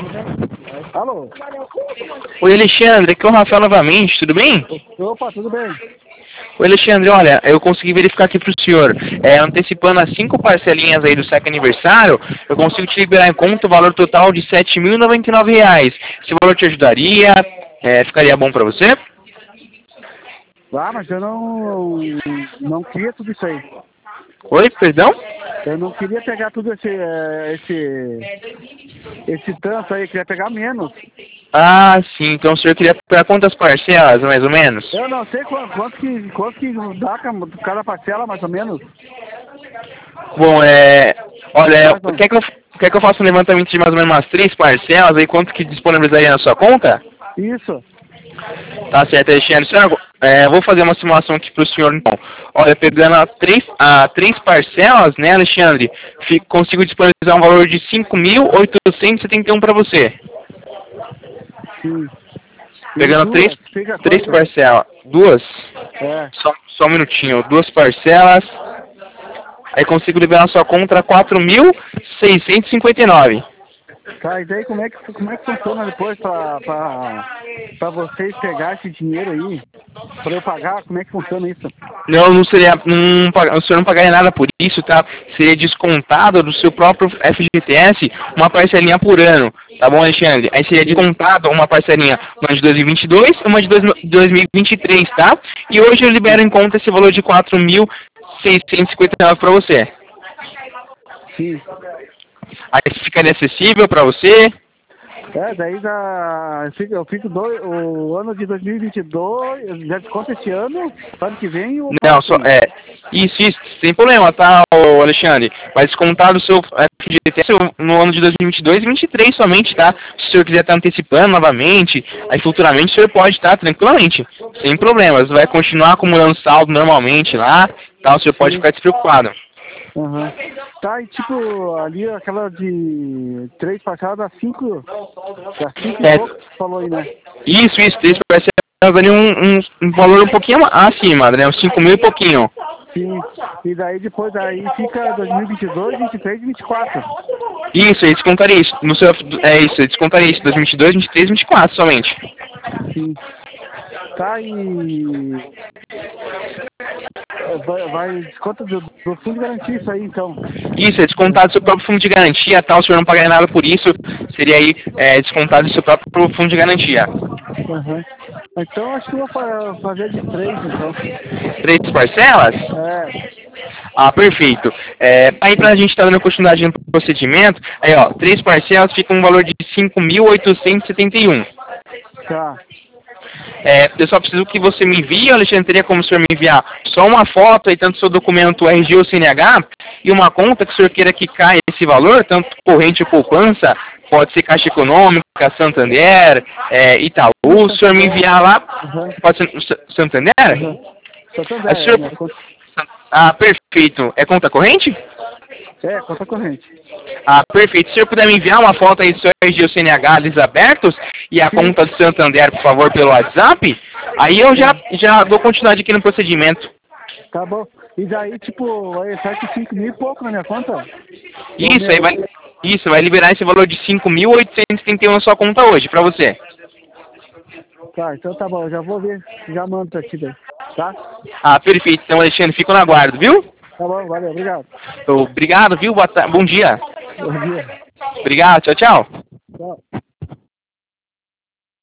Alô? Oi, Alexandre, aqui é o Rafael novamente, tudo bem? Opa, tudo bem? Oi, Alexandre, olha, eu consegui verificar aqui pro senhor, antecipando as 5 parcelinhas aí do SEC aniversário, eu consigo te liberar em conta o valor total de R$ 7.099. Esse valor te ajudaria? Ficaria bom pra você? Ah, mas eu não queria tudo isso aí. Oi, perdão? Eu não queria pegar tudo esse tanto aí, queria pegar menos. Ah, sim, então o senhor queria pegar quantas parcelas, mais ou menos? Eu não sei quanto que dá cada parcela, mais ou menos. Bom, olha, Mais ou menos. quer que eu faça um levantamento de mais ou menos umas 3 parcelas aí, quanto que disponibilizaria na sua conta? Isso. Tá certo, Alexandre. Senhor, vou fazer uma simulação aqui para o senhor, então. Olha, pegando a três parcelas, né, Alexandre, consigo disponibilizar um valor de 5.871 para você. Sim. E Pegando duas, fica três quanto? parcelas. Duas? É. Só um minutinho. Duas parcelas. Aí consigo liberar a sua conta 4.659. Tá, e daí como é que funciona depois pra vocês pegar esse dinheiro aí? Pra eu pagar, como é que funciona isso? Não seria, o senhor não pagaria nada por isso, tá? Seria descontado do seu próprio FGTS uma parcelinha por ano, tá bom, Alexandre? Aí seria descontado uma parcelinha, uma de 2022 e uma de 2023, tá? E hoje eu libero em conta esse valor de 4.659 para você. Sim. Aí ficaria acessível para você? Daí eu fico o ano de 2022, já desconta esse ano que vem o Não, próximo. isso, sem problema, tá, ô Alexandre? Vai descontar do seu FGTS no ano de 2022 e 2023 somente, tá? Se o senhor quiser estar antecipando novamente, aí futuramente o senhor pode estar tranquilamente, sem problemas. Vai continuar acumulando saldo normalmente lá, tá? O senhor pode Sim. ficar despreocupado. Uhum. Tá, e tipo, ali aquela de 3 parcelas dá 5 e pouco, você falou aí, né? Isso, três parcelas ali um valor um pouquinho acima, né? Uns 5 mil e pouquinho. Sim, e daí depois fica 2022, 23 e 24. Isso, aí descontaria isso. Eu descontaria isso, 2022, 23, 24 somente. Sim. Tá, e vai desconta do fundo de garantia isso aí, então. Isso, é descontado do seu próprio fundo de garantia, tal, o senhor não pagaria nada por isso, seria aí descontado do seu próprio fundo de garantia. Uhum. Então acho que eu vou fazer de 3, então. 3 parcelas? É, Ah, perfeito. Aí pra gente estar dando continuidade no procedimento, aí ó, 3 parcelas fica um valor de 5.871. tá. Eu só preciso que você me envie, Alexandre, teria como o senhor me enviar só uma foto aí, tanto do seu documento RG ou CNH, e uma conta que o senhor queira que caia esse valor, tanto corrente ou poupança, pode ser Caixa Econômica, Santander, Itaú, o senhor me enviar lá, Uhum. pode ser Santander? Uhum. Santander, Aí, o senhor... minha conta. Ah, perfeito. É conta corrente? É, conta corrente. Ah, perfeito. Se o senhor puder me enviar uma foto aí do seu RG ou CNH desabertos e a Sim. conta do Santander, por favor, pelo WhatsApp, aí eu já dou continuidade aqui no procedimento. Tá bom. E daí, tipo, vai sair com 5 mil e pouco na minha conta? Isso, vai liberar esse valor de 5.871 na sua conta hoje, pra você. Tá, então tá bom, eu já vou ver, já mando pra ti daí, tá? Ah, perfeito. Então, Alexandre, fico no aguardo, viu? Tá bom, valeu, obrigado. Obrigado, viu? Bom dia. Bom dia. Obrigado, tchau, tchau. Tchau.